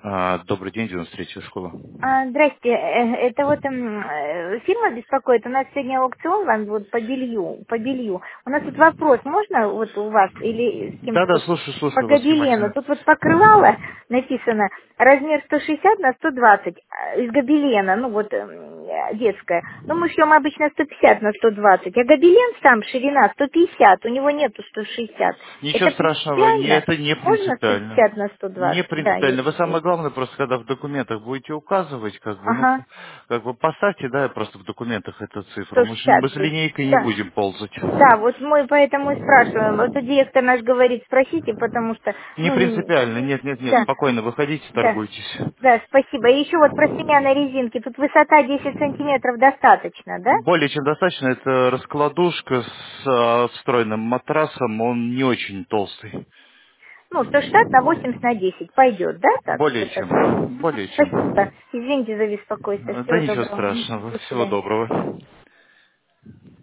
Добрый день, 93-я школа. Здрасте, это вот фирма беспокоит. У нас сегодня аукцион вот по белью, по белью. У нас тут вопрос, можно вот у вас или с кем-то Да-да, вот слушаю, по слушаю вас гобелену? внимательно. Тут вот покрывало написано размер 160 на 120 из гобелена, ну вот детская. Ну мы шьем обычно 150 на 120, а гобелен сам ширина 150, у него нету 160. Ничего Это страшного, принципиально? это не Можно принципиально. 150 на Не 120? Да, принципиально. Вы если самое есть. главное, просто когда в документах будете указывать, Ага. как бы поставьте, да, просто в документах эту цифру. Мы 160 с будет. линейкой не Да. будем ползать. Да, вот мы поэтому и спрашиваем. Вот тут директор наш говорит, спросите, потому что, Не ну, принципиально, нет, нет, нет, да, спокойно выходите, да, торгуйтесь. да, спасибо. И еще вот про семя на резинке. Тут высота 10 сантиметров достаточно, да? Более чем достаточно, это раскладушка с встроенным матрасом, он не очень толстый. Ну, 160 на 80 на 10 пойдет, да, так, Более высота? чем, более чем. Спасибо. Извините за беспокойство. Да Всего ничего доброго. страшного. До Всего свидания. доброго.